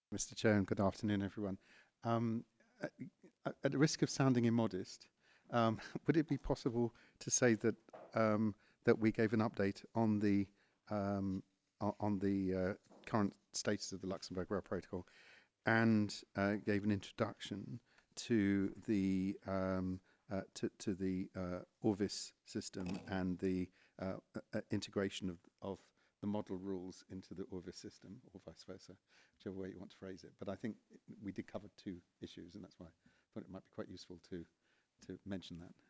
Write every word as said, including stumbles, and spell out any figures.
Mister Chair, and good afternoon, everyone. Um, at, at the risk of sounding immodest, um, would it be possible to say that um, that we gave an update on the um, o- on the uh, current status of the Luxembourg Rail Protocol and uh, gave an introduction to the um, uh, to, to the uh, Orvis system and the uh, uh, uh, integration of, of the model rules into the Orvis system, or vice versa, whichever way you want to phrase it. But I think we did cover two issues, and that's why I thought it might be quite useful to to mention that.